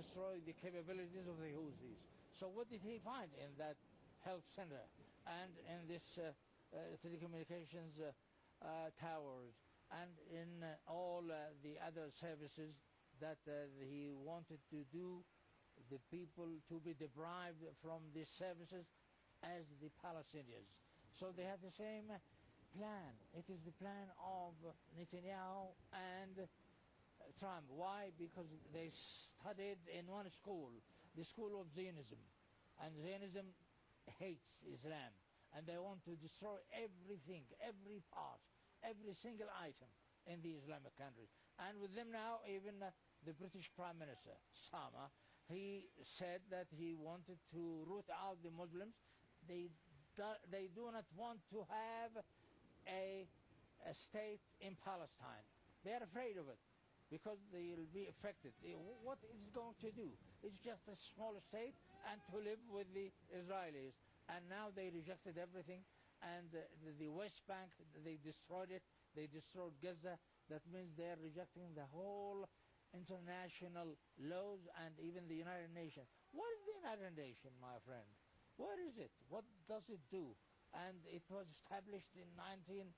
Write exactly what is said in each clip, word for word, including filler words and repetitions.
destroy the capabilities of the Houthis. So what did he find in that health center and in this uh, uh, telecommunications uh, uh, towers and in uh, all uh, the other services that uh, he wanted to do, the people to be deprived from these services as the Palestinians. So they have the same plan. It is the plan of Netanyahu and uh, Trump. Why? Because they studied in one school, the school of Zionism. And Zionism hates Islam. And they want to destroy everything, every part, every single item in the Islamic countries. And with them now, even uh, the British Prime Minister, Sama, he said that he wanted to root out the Muslims. They do, they do not want to have a, a state in Palestine. They are afraid of it because they will be affected. What is it going to do? It's just a small state and to live with the Israelis. And now they rejected everything. And uh, the, the West Bank, they destroyed it. They destroyed Gaza. That means they are rejecting the whole international laws and even the United Nations. What is the United Nations, my friend? What is it? What does it do? And it was established in nineteen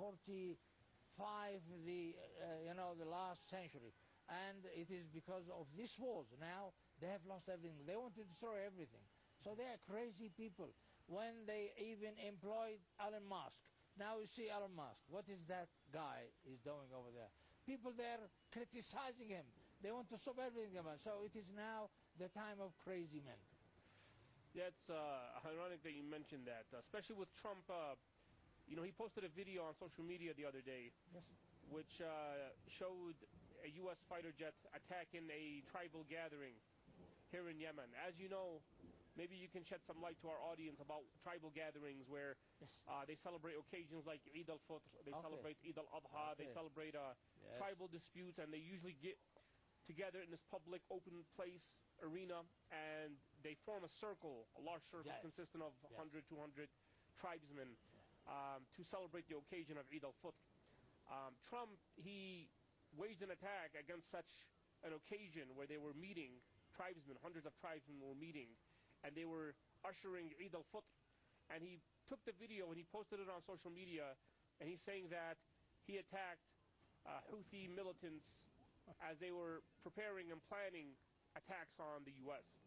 forty-five, the uh, you know the last century, and it is because of these wars. Now they have lost everything. They want to destroy everything. So they are crazy people. When they even employed Elon Musk. Now you see Elon Musk. What is that guy is doing over there? People there criticizing him. They want to stop everything. So it is now the time of crazy men. Yeah, it's uh, ironic that you mentioned that, especially with Trump. Uh, you know, he posted a video on social media the other day, yes, which uh, showed a U S fighter jet attacking a tribal gathering here in Yemen. As you know, maybe you can shed some light to our audience about tribal gatherings where yes. uh, they celebrate occasions like Eid al-Fitr, they okay. celebrate Eid al-Adha, okay. they celebrate uh, yes. tribal disputes, and they usually get together in this public open place arena, and they form a circle, a large circle yes. consisting of yes. one hundred, two hundred tribesmen um, to celebrate the occasion of Eid al-Fitr. Um, Trump, he waged an attack against such an occasion where they were meeting, tribesmen, hundreds of tribesmen were meeting, and they were ushering Eid al-Fitr. And he took the video and he posted it on social media, and he's saying that he attacked uh, Houthi militants as they were preparing and planning attacks on the U S.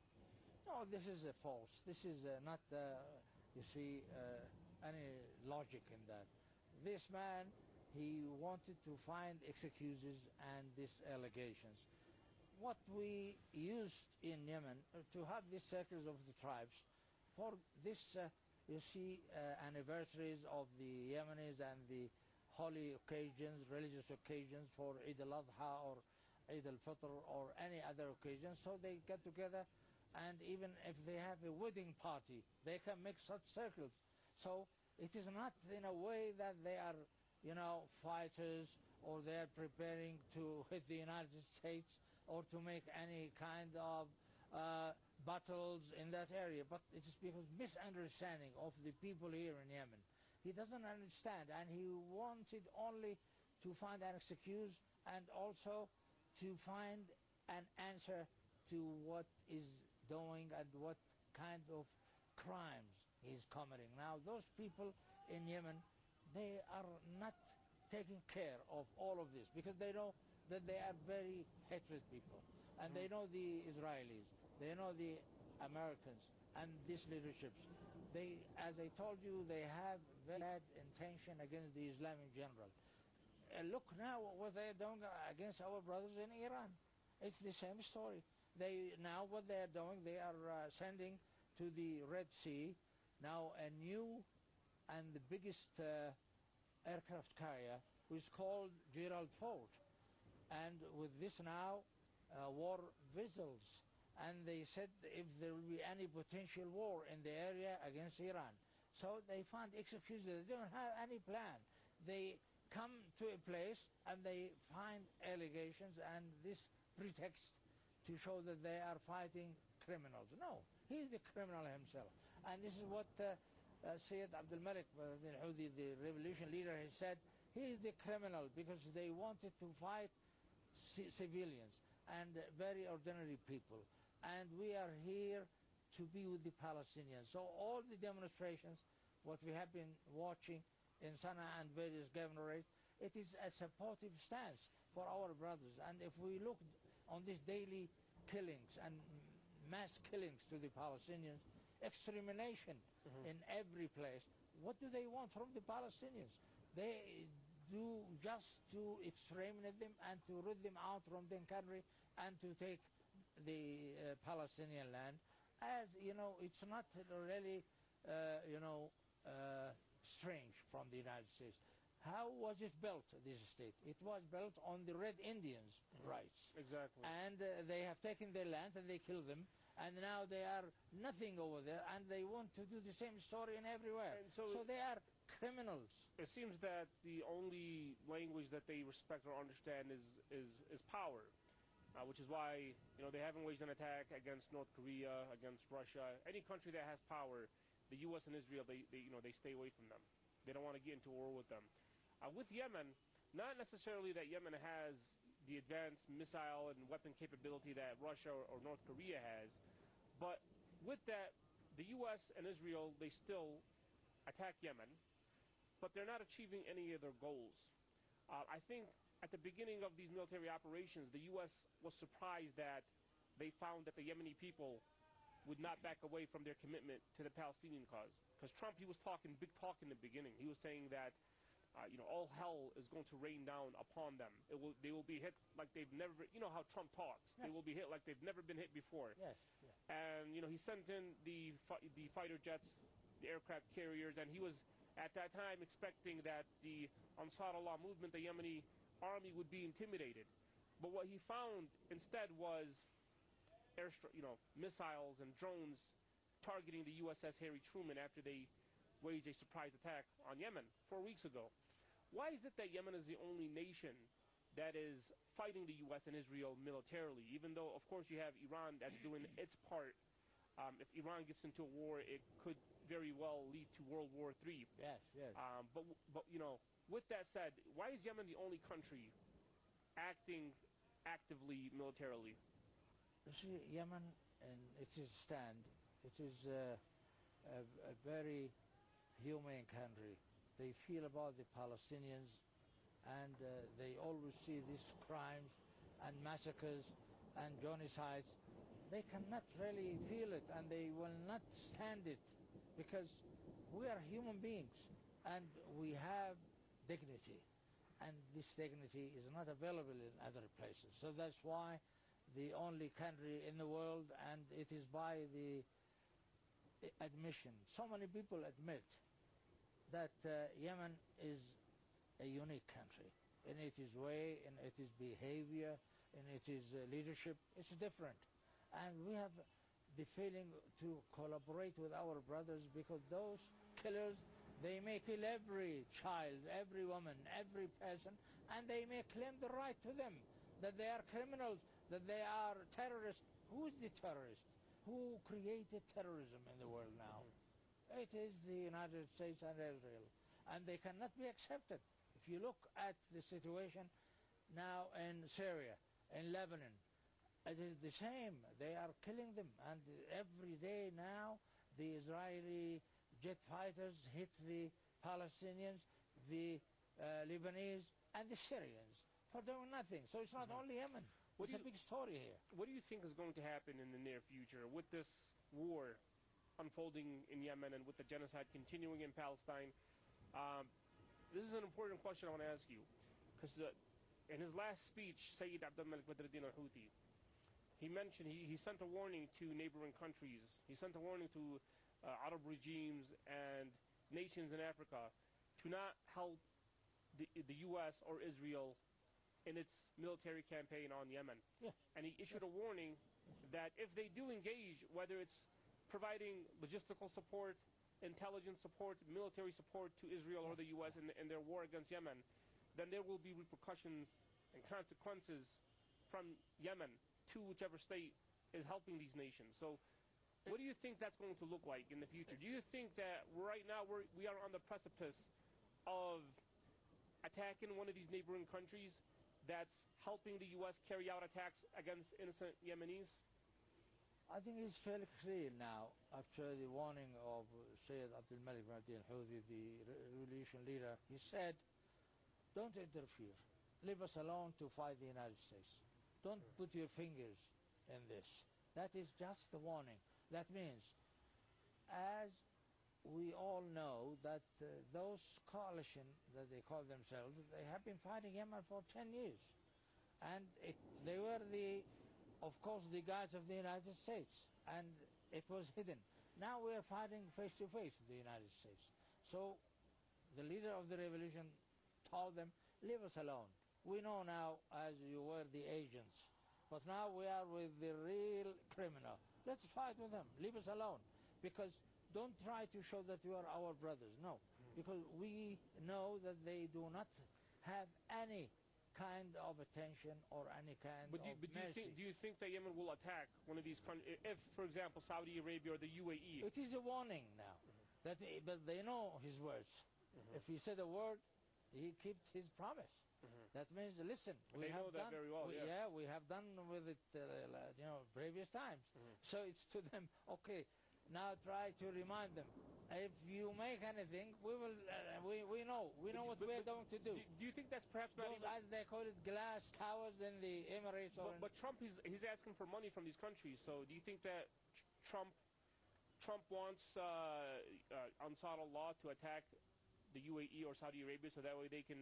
No, this is uh, false. This is uh, not, uh, you see, uh, any logic in that. This man, he wanted to find excuses and these allegations. What we used in Yemen uh, to have these circles of the tribes for this, uh, you see, uh, anniversaries of the Yemenis and the holy occasions, religious occasions for Eid al-Adha or Eid al-Fitr or any other occasion. So they get together, and even if they have a wedding party, they can make such circles. So it is not in a way that they are, you know, fighters or they are preparing to hit the United States or to make any kind of uh, battles in that area. But it is because misunderstanding of the people here in Yemen. He doesn't understand, and he wanted only to find an excuse and also to find an answer to what is doing and what kind of crimes he's committing. Now, those people in Yemen, they are not taking care of all of this because they know that they are very hatred people. And they know the Israelis, they know the Americans and these leaderships. They, as I told you, they have very bad intention against the Islam in general. Uh, look now what they're doing against our brothers in Iran. It's the same story. They now what they are doing, they are uh, sending to the Red Sea now a new and the biggest uh, aircraft carrier, which is called Gerald Ford. And with this now, uh, war vessels. And they said if there will be any potential war in the area against Iran. So they find excuses. They don't have any plan. They come to a place and they find allegations and this pretext to show that they are fighting criminals. No, he's the criminal himself. And this is what uh, uh, Sayyid Abdul Malik, uh, the, the revolution leader, has said. He is the criminal because they wanted to fight c- civilians. and uh, very ordinary people. And we are here to be with the Palestinians. So all the demonstrations, what we have been watching in Sana'a and various governorates, it is a supportive stance for our brothers. And if we look on these daily killings and mass killings to the Palestinians, extermination Mhm. in every place, what do they want from the Palestinians? They do just to exterminate them and to root them out from their country and to take the uh, Palestinian land. As you know, it's not really, uh, you know, uh, strange from the United States. How was it built, this state? It was built on the Red Indians' rights. Exactly. And uh, they have taken their land and they killed them. And now they are nothing over there, and they want to do the same story in everywhere. And so- so they are criminals. It seems that the only language that they respect or understand is is, is power, uh, which is why you know they haven't waged an attack against North Korea, against Russia, any country that has power. The U S and Israel, they, they you know they stay away from them. They don't want to get into war with them. Uh, with Yemen, not necessarily that Yemen has the advanced missile and weapon capability that Russia or, or North Korea has, but with that, the U S and Israel, they still attack Yemen, but they're not achieving any of their goals. Uh, I think at the beginning of these military operations, the U S was surprised that they found that the Yemeni people would not back away from their commitment to the Palestinian cause. Because Trump, he was talking big talk in the beginning. He was saying that uh, you know, all hell is going to rain down upon them. It will, they will be hit like they've never, you know how Trump talks. They Yes. will be hit like they've never been hit before. Yes, yes. And, you know, he sent in the fi- the fighter jets, the aircraft carriers, and he was, at that time, expecting that the Ansar Allah movement, the Yemeni army, would be intimidated. But what he found instead was airstri- you know, missiles and drones targeting the U S S Harry Truman after they waged a surprise attack on Yemen four weeks ago. Why is it that Yemen is the only nation that is fighting the U S and Israel militarily, even though, of course, you have Iran that's doing its part? Um, if Iran gets into a war, it could very well lead to World War Three. Yes, yes. Um, but, but, you know, with that said, why is Yemen the only country acting actively militarily? You see, Yemen, and it is stand, it is uh, a, a very humane country. They feel about the Palestinians, and uh, they always see these crimes and massacres and genocides. They cannot really feel it, and they will not stand it, because we are human beings, and we have dignity, and this dignity is not available in other places. So that's why the only country in the world, and it is by the admission, so many people admit that uh, Yemen is a unique country in its way, in its behavior, in its uh, leadership. It's different. And we have the feeling to collaborate with our brothers, because those killers, they may kill every child, every woman, every person, and they may claim the right to them, that they are criminals, that they are terrorists. Who is the terrorist? Who created terrorism in the world now? It is the United States and Israel, and they cannot be accepted. If you look at the situation now in Syria, in Lebanon, it is the same. They are killing them, and every day now the Israeli jet fighters hit the Palestinians, the uh, Lebanese, and the Syrians for doing nothing. So it's not Mhm. only Yemen. What It's do a you- big story here. What do you think is going to happen in the near future with this war unfolding in Yemen and with the genocide continuing in Palestine? Um, this is an important question I want to ask you, because uh, in his last speech, Sayyid Abdul Malik Badruddin al-Houthi, he mentioned, he, he sent a warning to neighboring countries. He sent a warning to uh, Arab regimes and nations in Africa to not help the, the U S or Israel in its military campaign on Yemen. Yeah. And he issued a warning that if they do engage, whether it's providing logistical support, intelligence support, military support to Israel or the U S in, in their war against Yemen, then there will be repercussions and consequences from Yemen to whichever state is helping these nations. So what do you think that's going to look like in the future? Do you think that right now we're, we are on the precipice of attacking one of these neighboring countries that's helping the U S carry out attacks against innocent Yemenis? I think it's fairly clear now, after the warning of Sayyid Abdul Malik bin Abdul Houthi, the revolution leader. He said, don't interfere. Leave us alone to fight the United States. Don't put your fingers in this. That is just a warning. That means, as we all know, that uh, those coalition that they call themselves, they have been fighting Yemen for ten years. And it, they were the, of course, the guys of the United States. And it was hidden. Now we are fighting face to face with the United States. So the leader of the revolution told them, leave us alone. We know now, as you were the agents, but now we are with the real criminal. Let's fight with them. Leave us alone. Because don't try to show that you are our brothers. No. Because we know that they do not have any kind of attention or any kind but do, of but do you, mercy. think, do you think that Yemen will attack one of these countries? If, for example, Saudi Arabia or the U A E... It is a warning now. Mm-hmm. that they, but they know his words. Mm-hmm. If he said a word, he kept his promise. Mm-hmm. That means, listen, we they have know that done, very well, we, yeah. yeah, we have done with it, uh, you know, previous times. Mm-hmm. So it's to them, okay, now try to remind them. If you make anything, we will. Uh, we we know. We know but, what but, we are but going to do. do. Do you think that's perhaps not Those, even... as they call it, glass towers in the Emirates? Or but, but Trump, he's, he's asking for money from these countries. So do you think that Trump Trump wants uh, uh, Ansar Allah to attack the U A E or Saudi Arabia so that way they can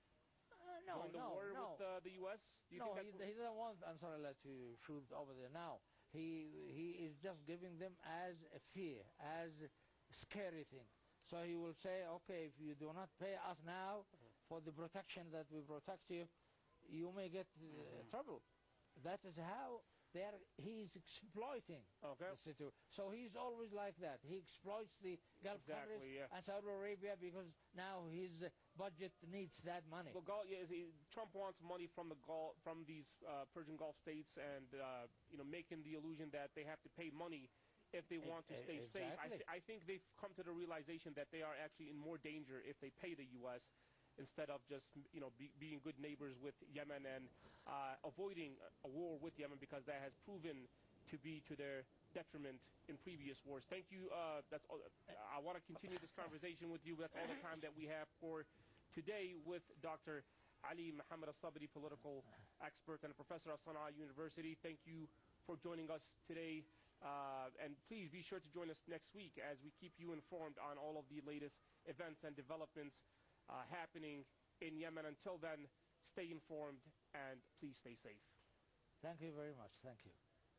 uh, no, join the no, war no. with uh, the U S? Do you no, think that's he, he doesn't want Ansar Allah to shoot over there now. He he is just giving them as a fear, as a scary thing. So he will say, okay, if you do not pay us now mm-hmm. for the protection that we protect you, you may get uh, mm-hmm. trouble. That is how they are, he is exploiting okay. the situation. So he's always like that. He exploits the Gulf exactly, countries yeah. and Saudi Arabia because now his uh, budget needs that money. Well, Gulf, yeah, he, Trump wants money from the Gulf, from these uh, Persian Gulf states, and uh, you know, making the illusion that they have to pay money if they want to stay exactly. safe. I, th- I think they've come to the realization that they are actually in more danger if they pay the U S instead of just, you know, be, being good neighbors with Yemen and uh, avoiding a war with Yemen, because that has proven to be to their detriment in previous wars. Thank you. Uh, that's all. I want to continue this conversation with you. That's all the time that we have for today with Doctor Ali Muhammad Al-Sabri, political expert and a professor at Sana'a University. Thank you for joining us today. Uh, and please be sure to join us next week as we keep you informed on all of the latest events and developments uh, happening in Yemen. Until then, stay informed and please stay safe. Thank you very much. Thank you.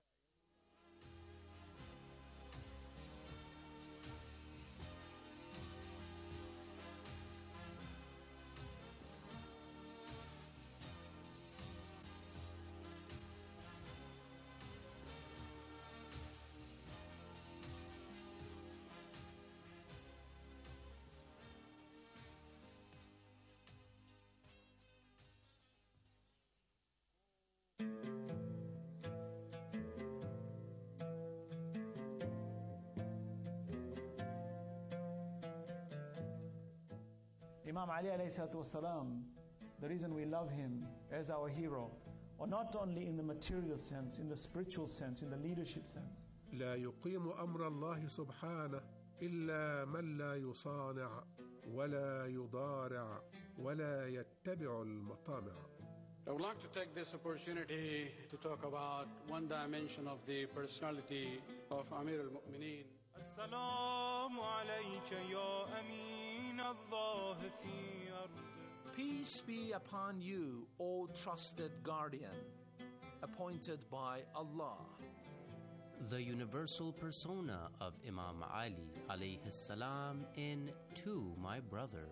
Imam Ali alayhi salatu wasalam, the reason we love him as our hero, or not only in the material sense, in the spiritual sense, in the leadership sense. لا يقيم أمر الله سبحانه إلا من لا يصانع ولا يضارع ولا يتبع المطامع. I would like to take this opportunity to talk about one dimension of the personality of Amir al-Mu'mineen. السلام عليك يا أمين الله في أرض. Peace be upon you, O trusted guardian, appointed by Allah. The universal persona of Imam Ali alayhi salam in To My Brother.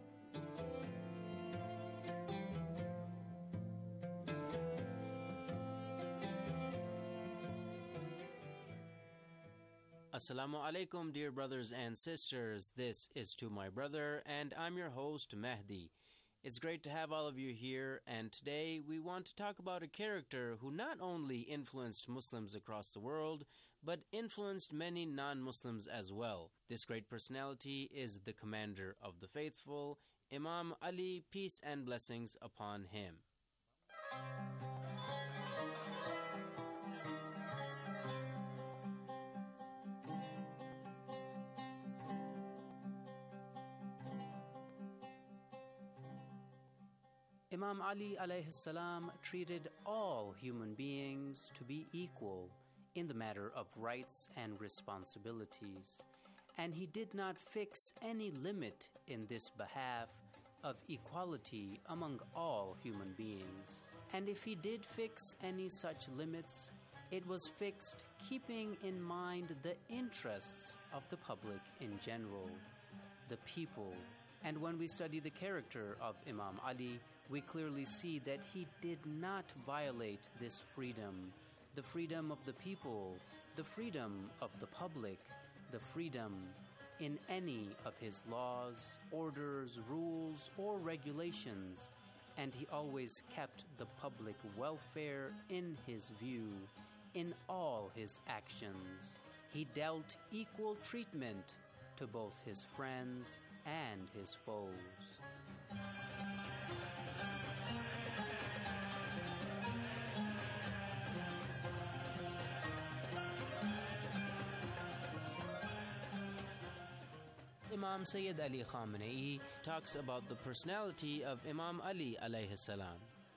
Assalamu alaikum, dear brothers and sisters. This is To My Brother, and I'm your host, Mehdi. It's great to have all of you here, and today we want to talk about a character who not only influenced Muslims across the world, but influenced many non-Muslims as well. This great personality is the commander of the faithful, Imam Ali, peace and blessings upon him. Imam Ali alayhi salam treated all human beings to be equal in the matter of rights and responsibilities, and he did not fix any limit in this behalf of equality among all human beings. And if he did fix any such limits, it was fixed keeping in mind the interests of the public in general, the people. And when we study the character of Imam Ali, we clearly see that he did not violate this freedom, the freedom of the people, the freedom of the public, the freedom in any of his laws, orders, rules, or regulations, and he always kept the public welfare in his view in all his actions. He dealt equal treatment to both his friends and his foes. Imam Sayyid Ali Khamenei talks about the personality of Imam Ali alayhi salam.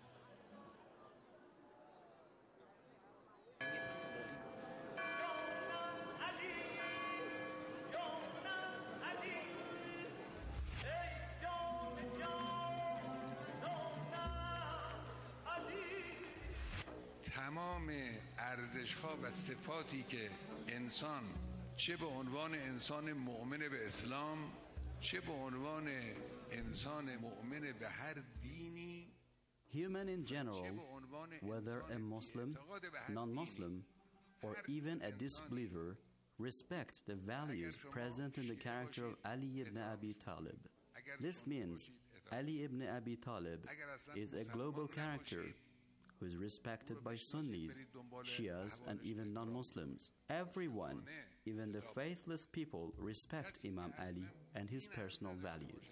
تمام ارزش‌ها و صفاتی که انسان چه به عنوان انسان مؤمن به اسلام چه به عنوان انسان مؤمن به هر دینی Human in general, whether a Muslim, non-Muslim, or even a disbeliever, respect the values present in the character of Ali ibn Abi Talib. This means Ali ibn Abi Talib is a global character who is respected by Sunnis, Shias, and even non-Muslims. Everyone, even the faithless people, respect Imam Ali and his personal values.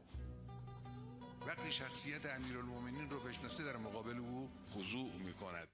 وقتی شخصیت امیرالمومنین رو بشناسه در مقابل او خضوع می‌کند.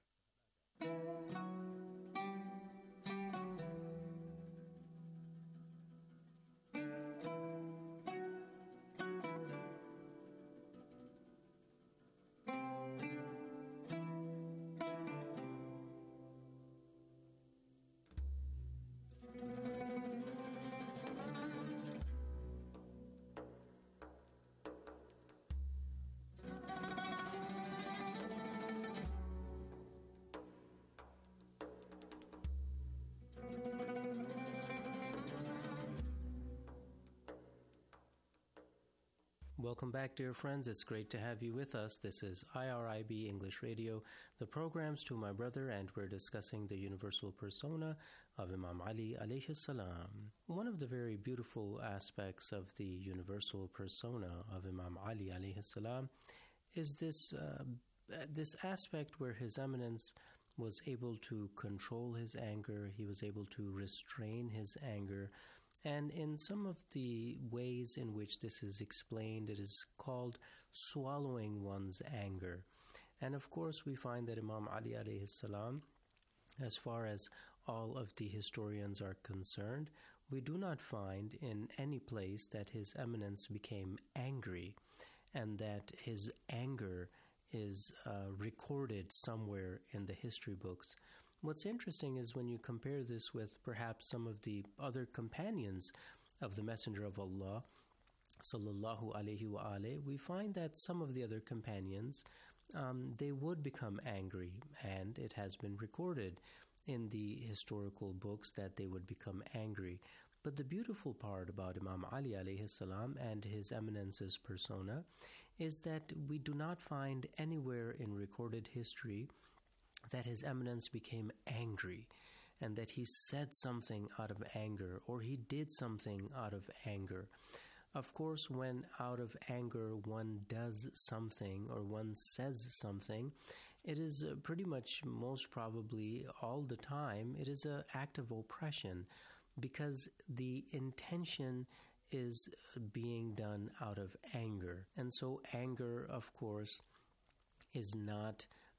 Welcome back, dear friends. It's great to have you with us. This is I R I B English Radio, the programs to my brother, and we're discussing the universal persona of Imam Ali alayhi salam. One of the very beautiful aspects of the universal persona of Imam Ali alayhi salam is this, uh, this aspect where His Eminence was able to control his anger, he was able to restrain his anger. And in some of the ways in which this is explained, it is called swallowing one's anger. And of course, we find that Imam Ali alayhi salam, as far as all of the historians are concerned, we do not find in any place that His Eminence became angry and that his anger is uh, recorded somewhere in the history books. What's interesting is when you compare this with perhaps some of the other companions of the Messenger of Allah, sallallahu alayhi wa alayhi, we find that some of the other companions, um, they would become angry, and it has been recorded in the historical books that they would become angry. But the beautiful part about Imam Ali alayhi salam and His Eminence's persona is that we do not find anywhere in recorded history that His Eminence became angry and that he said something out of anger or he did something out of anger. Of course, when out of anger one does something or one says something, it is pretty much most probably all the time, it is an act of oppression because the intention is being done out of anger. And so anger, of course, is not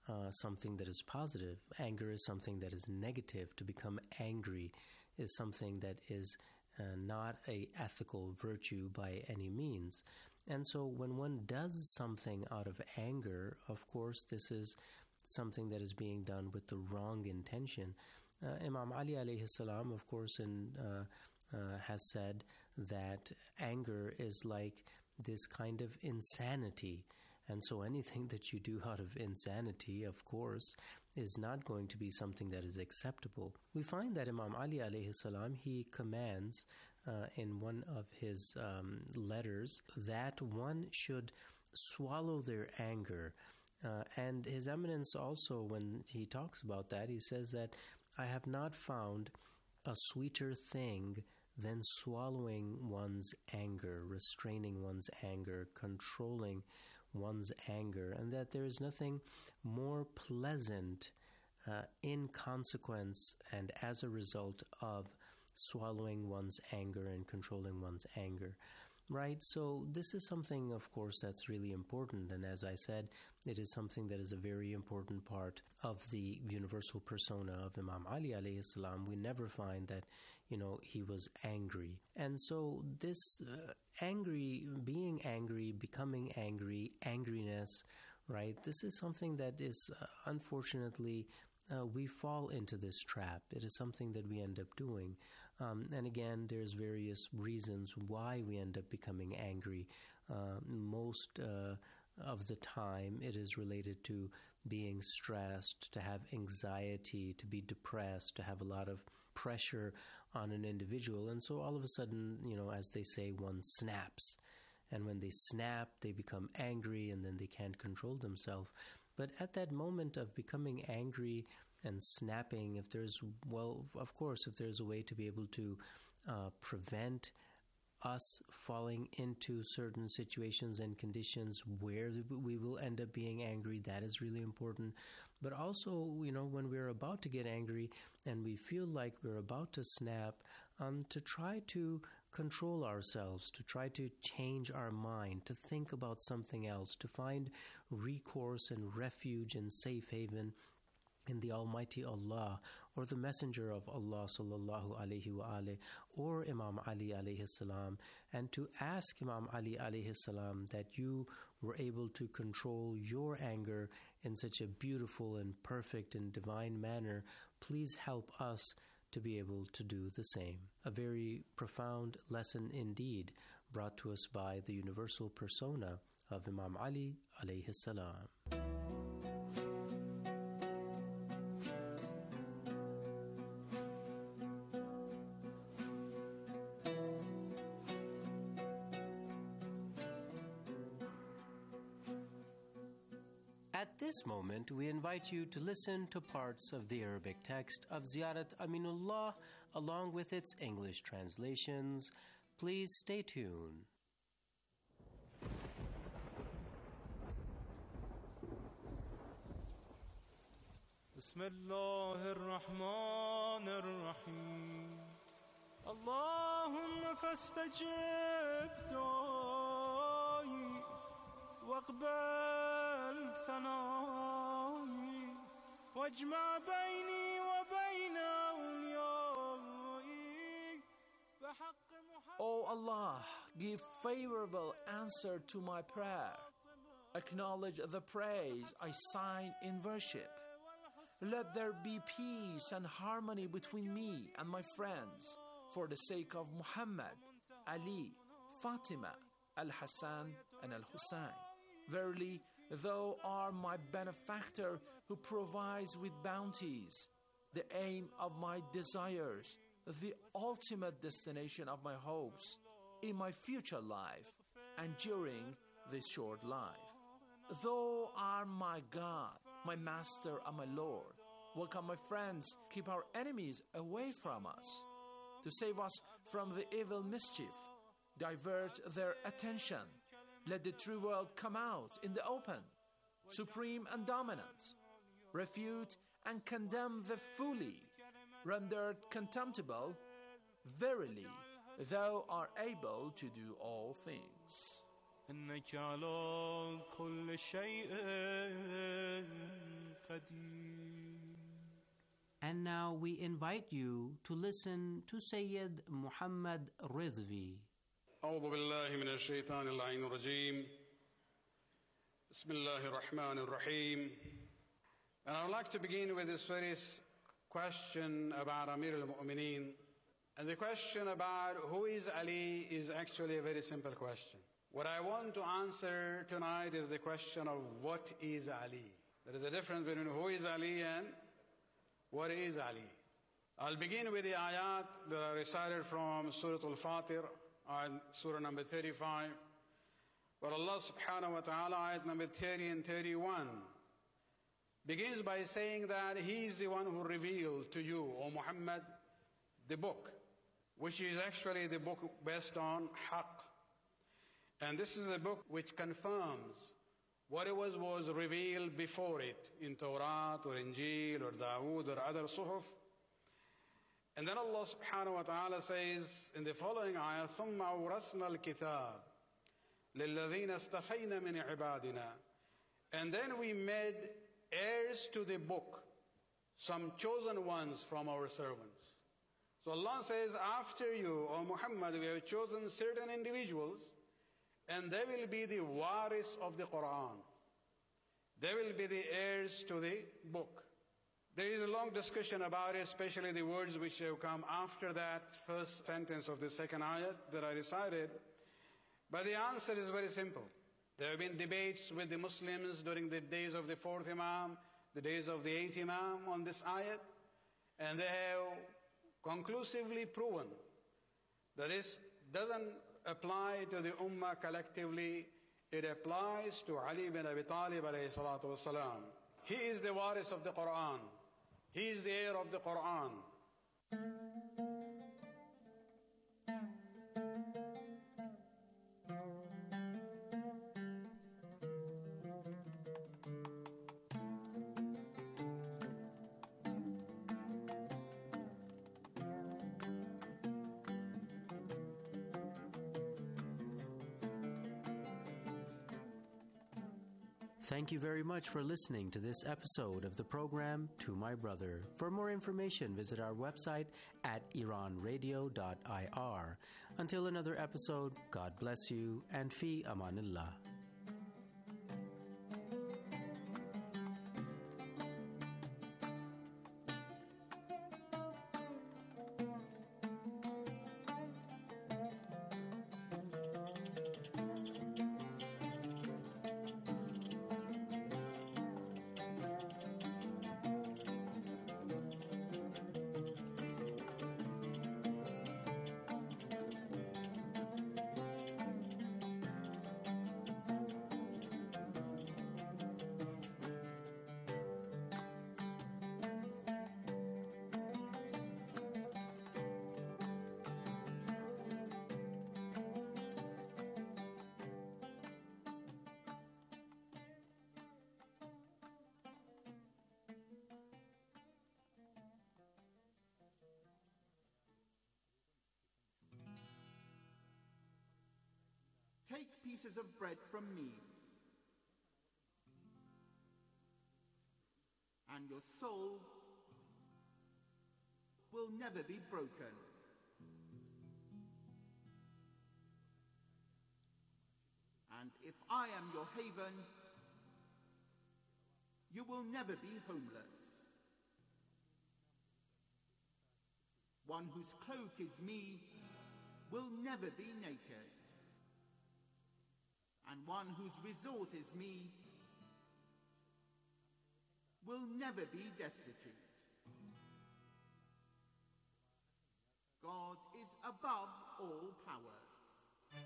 uh, something that is positive. Anger is something that is negative. To become angry is something that is uh, not a ethical virtue by any means. And so when one does something out of anger, of course, this is something that is being done with the wrong intention. Uh, Imam Ali alayhi salam, of course, in, uh, uh, has said that anger is like this kind of insanity. And so anything that you do out of insanity, of course, is not going to be something that is acceptable. We find that Imam Ali alayhi salam, he commands uh, in one of his um, letters that one should swallow their anger. Uh, and His Eminence also, when he talks about that, he says that I have not found a sweeter thing than swallowing one's anger, restraining one's anger, controlling one's anger, and that there is nothing more pleasant uh, in consequence and as a result of swallowing one's anger and controlling one's anger. Right? So this is something, of course, that's really important. And as I said, it is something that is a very important part of the universal persona of Imam Ali alayhi salam. We never find that, you know, he was angry. And so this uh, angry, being angry, becoming angry, angriness, right? This is something that is, uh, unfortunately, uh, we fall into this trap. It is something that we end up doing. Um, and again, there's various reasons why we end up becoming angry. Uh, most uh, of the time, it is related to being stressed, to have anxiety, to be depressed, to have a lot of pressure on an individual. And so all of a sudden, you know, as they say, one snaps. And when they snap, they become angry, and then they can't control themselves. But at that moment of becoming angry and snapping, if there's, well, of course, if there's a way to be able to uh, prevent us falling into certain situations and conditions where we will end up being angry, that is really important. But also, you know, when we're about to get angry and we feel like we're about to snap, um, to try to control ourselves, to try to change our mind, to think about something else, to find recourse and refuge and safe haven in the Almighty Allah, or the Messenger of Allah sallallahu alayhi wa alayhi, or Imam Ali alayhi salam, and to ask Imam Ali alayhi salam that you were able to control your anger in such a beautiful and perfect and divine manner. Please help us to be able to do the same. A very profound lesson indeed, brought to us by the universal persona of Imam Ali alayhi salam. At this moment, we invite you to listen to parts of the Arabic text of Ziyarat Aminullah along with its English translations. Please stay tuned. Bismillahirrahmanirrahim. Allahumma fastajib du'ai واقبل ثنائي واجمع بيني وبين أوليائي بحق محمد. O Allah, give favorable answer to my prayer. Acknowledge the praise I sign in worship. Let there be peace and harmony between me and my friends for the sake of Muhammad, Ali, Fatima, Al-Hassan and Al-Hussein. Verily, thou art my benefactor who provides with bounties, the aim of my desires, the ultimate destination of my hopes in my future life and during this short life. Thou art my God, my Master and my Lord. Welcome, my friends, keep our enemies away from us. To save us from the evil mischief, divert their attention. Let the true world come out in the open, supreme and dominant. Refute and condemn the fully, rendered contemptible. Verily, thou art able to do all things. إنك على كل شيء قدير. And now we invite you to listen to Sayyid Muhammad Ridvi. أعوذ بالله من الشيطان اللعين الرجيم. بسم الله الرحمن الرحيم. And I would like to begin with this very question about Amir al-Mu'mineen. And the question about who is Ali is actually a very simple question. What I want to answer tonight is the question of what is Ali. There is a difference between who is Ali and what is Ali. I'll begin with the ayat that are recited from Surah Al-Fatir, Surah number thirty-five, where Allah subhanahu wa ta'ala, ayat number thirty and thirty-one, begins by saying that He is the one who revealed to you, O Muhammad, the book, which is actually the book based on Haqq. And this is a book which confirms what it was, was revealed before it in Torah or Injil or Dawood or other Suhuf. And then Allah subhanahu wa ta'ala says in the following ayah, ثُمَّ أَوْرَثْنَا الْكِتَابِ لِلَّذِينَ اسْتَفَيْنَا مِنْ عِبَادِنَا. And then we made heirs to the book some chosen ones from our servants. So Allah says, after you, O Muhammad, we have chosen certain individuals, and they will be the waris of the Quran. They will be the heirs to the book. There is a long discussion about it, especially the words which have come after that first sentence of the second ayat that I recited. But the answer is very simple. There have been debates with the Muslims during the days of the fourth Imam, the days of the eighth Imam on this ayat, and they have conclusively proven that this doesn't apply to the Ummah collectively. It applies to Ali bin Abi Talib alayhi salatu wasalam. He is the waris of the Quran. He is the heir of the Quran. Thank you very much for listening to this episode of the program To My Brother. For more information, visit our website at iran radio dot I R. Until another episode, God bless you and fi amanillah. Take pieces of bread from me, and your soul will never be broken. And if I am your haven, you will never be homeless. One whose cloak is me will never be naked. And one whose resort is me will never be destitute. God is above all powers.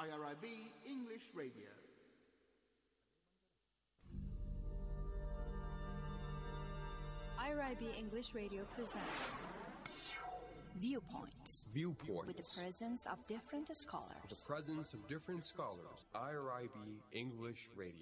I R I B English Radio. I R I B English Radio presents Viewpoints. Viewpoints. With the presence of different scholars. The presence of different scholars. I R I B English Radio.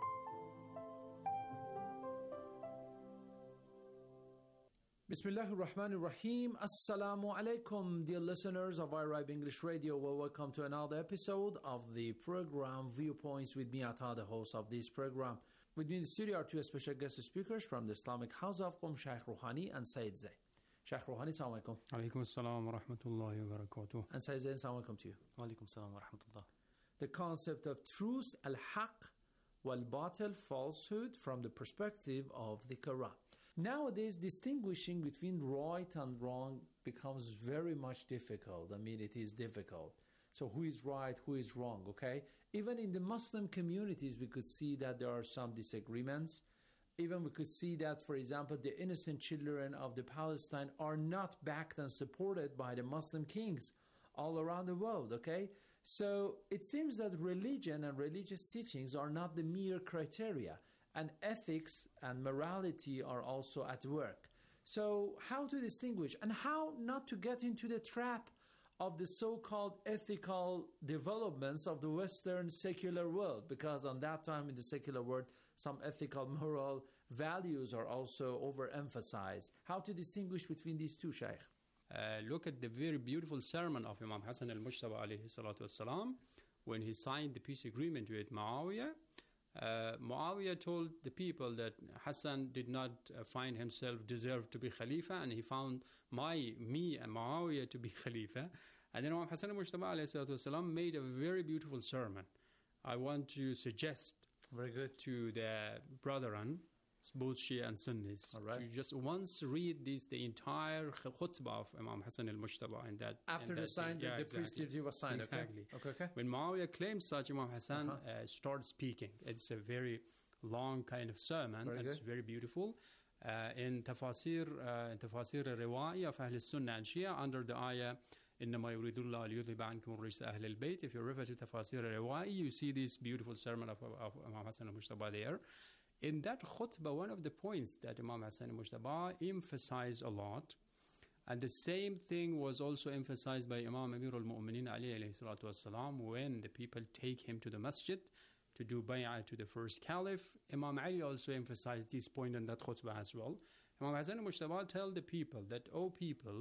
Bismillahir Rahmanir Rahim. Assalamu alaikum, dear listeners of I R I B English Radio. Well, welcome to another episode of the program Viewpoints with me, Atta, the host of this program. With me in the studio are two special guest speakers from the Islamic House of Qom, Sheikh Rouhani and Sayyid Zay. Sheikh Rouhani, assalamu alaikum. Alaikum assalam wa rahmatullahi wa barakatuh. And Sayyid Zay, assalamu alaikum to you. Alaikum assalam wa rahmatullah. The concept of truth, al-haq, wal-batil, falsehood, from the perspective of the Quran. Nowadays, distinguishing between right and wrong becomes very much difficult. I mean, it is difficult. So who is right, who is wrong, okay? Even in the Muslim communities, we could see that there are some disagreements. Even we could see that, for example, the innocent children of the Palestine are not backed and supported by the Muslim kings all around the world, okay? So it seems that religion and religious teachings are not the mere criteria, and ethics and morality are also at work. So how to distinguish and how not to get into the trap of the so-called ethical developments of the Western secular world, because on that time in the secular world, some ethical, moral values are also overemphasized. How to distinguish between these two, Shaykh? Uh, look at the very beautiful sermon of Imam Hassan al-Mujtaba alayhi salatu wassalam when he signed the peace agreement with Muawiyah. Uh, Muawiyah told the people that Hassan did not uh, find himself deserved to be Khalifa, and he found my, me and Muawiyah to be Khalifa. And then Imam Hassan al-Mujtaba alayhi salatu wasalam made a very beautiful sermon. I want to suggest very good. to the brethren, both Shia and Sunnis, right. to just once read this, the entire khutbah of Imam Hassan al-Mujtaba. And that, After and the that sign, yeah, the exactly. peace treaty was signed. Exactly. Okay. Okay, okay. When Muawiyah claims such, Imam Hassan uh-huh. uh, starts speaking. It's a very long kind of sermon, very and good. it's very beautiful. Uh, in Tafasir, uh, in Tafasir al-Riwa'i of Ahl al-Sunnah and Shia, under the ayah, إِنَّمَا يُرِيدُ اللَّهُ لِيُذْهِبَ عَنْكُمُ الرِّجْسَ أَهْلَ الْبَيْتِ. If you refer to Tafasir al-Riwa'i, you see this beautiful sermon of, of Imam Hassan al-Mujtaba there. In that khutbah, one of the points that Imam Hassan al-Mujtaba emphasized a lot, and the same thing was also emphasized by Imam Amir al-Mu'minin alayhi salatu wassalam when the people take him to the masjid to do bay'ah to the first caliph. Imam Ali also emphasized this point in that khutbah as well. Imam Hassan al-Mujtaba tell the people that, oh people,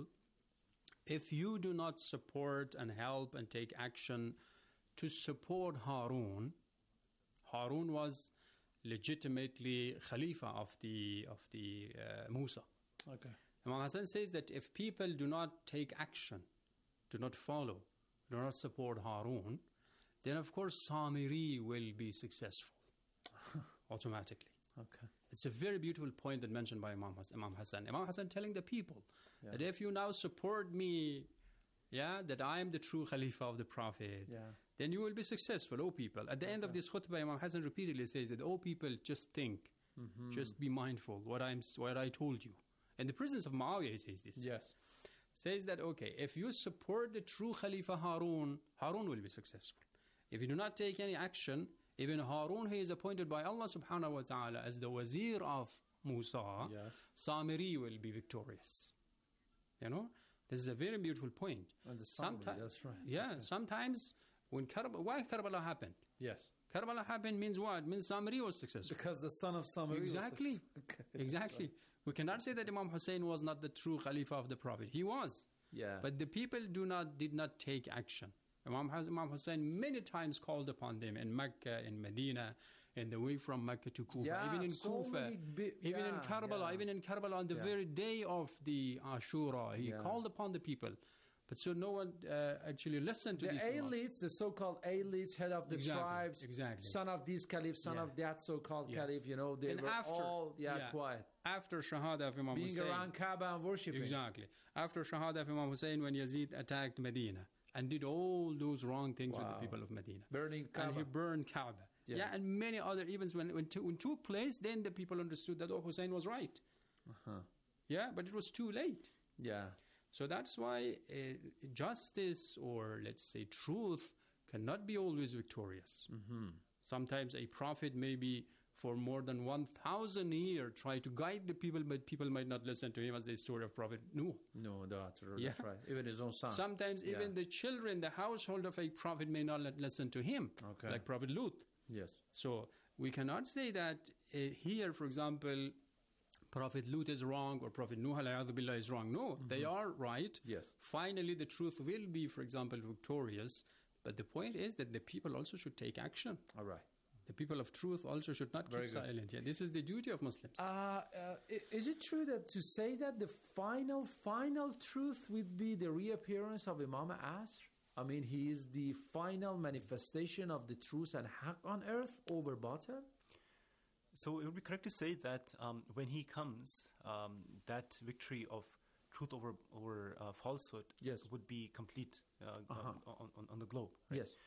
if you do not support and help and take action to support Harun, Harun was legitimately Khalifa of the of the uh, Musa. Okay. Imam Hassan says that if people do not take action, do not follow, do not support Harun, then of course Samiri will be successful automatically. Okay. It's a very beautiful point that mentioned by Imam Hassan. Imam Hassan, Imam Hassan telling the people yeah. that if you now support me, yeah, that I am the true Khalifa of the Prophet, yeah. then you will be successful, O people. At the okay. end of this khutbah, Imam Hassan repeatedly says that, O people, just think, mm-hmm. just be mindful what I'm, what I told you. In the presence of Muawiyah, he says this. Yes. Says that, okay, if you support the true Khalifa Harun, Harun will be successful. If you do not take any action, even Harun, he is appointed by Allah subhanahu wa ta'ala as the wazir of Musa, yes. Samiri will be victorious. You know? This is a very beautiful point. And the Samiri, that's right. Yeah, okay. sometimes when Karbala, why Karbala happened? Yes. Karbala happened means what? It means Samiri was successful. Because the son of Samiri exactly. was successful. Okay. Exactly. Right. We cannot say that Imam Hussein was not the true Khalifa of the Prophet. He was. Yeah. But the people do not did not take action. Imam, Imam Hussein many times called upon them in Mecca, in Medina, in the way from Mecca to Kufa, yeah, even in so Kufa, bi- even yeah, in Karbala, yeah. even in Karbala on the yeah. very day of the Ashura, he yeah. called upon the people. But so no one uh, actually listened to the this. The elites, the so-called elites, head of the exactly, tribes, exactly. son of this caliph, son yeah. of that so-called yeah. caliph, you know, they and were after, all yeah, yeah, quiet. After Shahada of Imam Being Hussein. Being around Kaaba and worshipping. Exactly. After Shahada of Imam Hussein, when Yazid attacked Medina and did all those wrong things wow. with the people of Medina. Burning Kaaba. And he burned Kaaba. Yeah, yeah and many other events when, when, t- when took place, then the people understood that, oh, Hussein was right. Uh-huh. Yeah, but it was too late. Yeah. So that's why uh, justice, or let's say truth, cannot be always victorious. Mm-hmm. Sometimes a prophet may be for more than one thousand years try to guide the people, but people might not listen to him, as the story of Prophet Nuh. No, that's, that's Yeah. right. Even his own son. Sometimes Yeah. even the children, the household of a prophet may not let- listen to him, Okay. like Prophet Lut. Yes. So we cannot say that uh, here, for example, Prophet Lut is wrong or Prophet Nuh alayhi billah is wrong. No, they are right. Yes. Finally, the truth will be, for example, victorious. But the point is that the people also should take action. All right. The people of truth also should not Very keep good. silent. Yeah, this is the duty of Muslims. Uh, uh, i- is it true that to say that the final, final truth would be the reappearance of Imam Asr? I mean, he is the final manifestation of the truth and haqq on earth over batil? So it would be correct to say that um, when he comes, um, that victory of truth over over uh, falsehood Yes. would be complete uh, Uh-huh. um, on, on, on the globe. Right? Yes.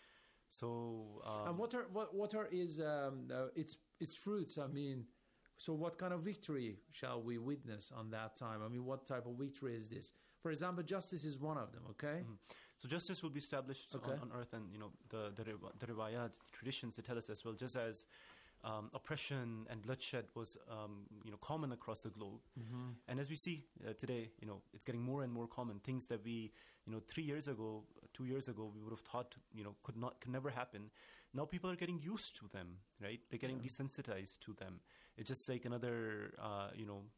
So um, And what are what, what are is um, uh, its its fruits? I mean, so what kind of victory shall we witness on that time? I mean, what type of victory is this? For example, justice is one of them. Okay. So justice will be established Okay. on, on earth, and you know the the, riwa- the riwayat, the traditions, they tell us as well. Just as um, oppression and bloodshed was um, you know common across the globe, Mhm. and as we see uh, today, you know it's getting more and more common. Things that we you know three years ago, two years ago, we would have thought you know could not could never happen. Now people are getting used to them, right? They're getting Yeah. desensitized to them. It's just like another uh, you know.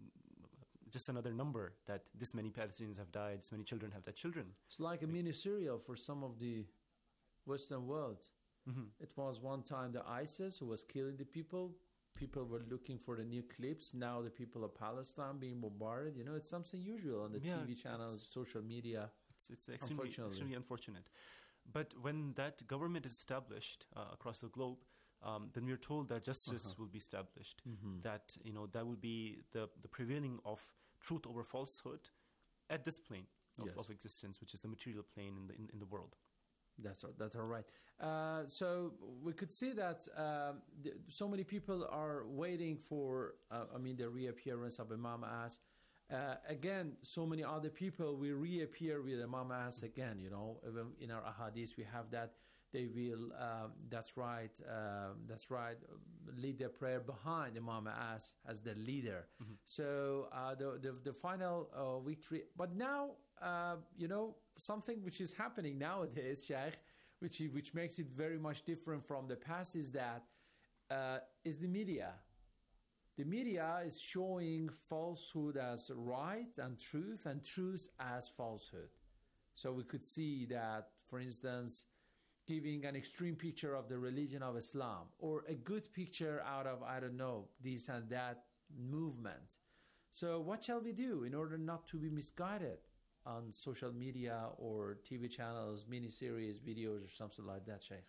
Just another number that this many Palestinians have died, this many children have died. Children. It's like a mini serial for some of the Western world. Mhm. It was one time the ISIS who was killing the people. People were looking for the new clips. Now the people of Palestine being bombarded. You know, it's something usual on the Yeah, T V channels, social media. It's, it's extremely, Unfortunately. extremely unfortunate. But when that government is established uh, across the globe, um, then we're told that justice Uh-huh. will be established. Mhm. That you know that will be the, the prevailing of truth over falsehood at this plane of, Yes. of existence, which is the material plane in the in, in the world. That's all, that's all right. Uh, so we could see that um, th- so many people are waiting for, uh, I mean, the reappearance of Imam As. Uh, again, so many other people will reappear with Imam As again. You know, even in our ahadith we have that they will. Um, that's right. Um, that's right. Lead their prayer behind Imam As as their leader. Mhm. So uh, the, the the final uh, victory. But now, uh, you know, something which is happening nowadays, Sheikh, which i- which makes it very much different from the past, is that uh, is the media. The media is showing falsehood as right and truth, and truth as falsehood. So we could see that, for instance, giving an extreme picture of the religion of Islam, or a good picture out of, I don't know, this and that movement. So what shall we do in order not to be misguided on social media or T V channels, miniseries, videos, or something like that, Sheikh?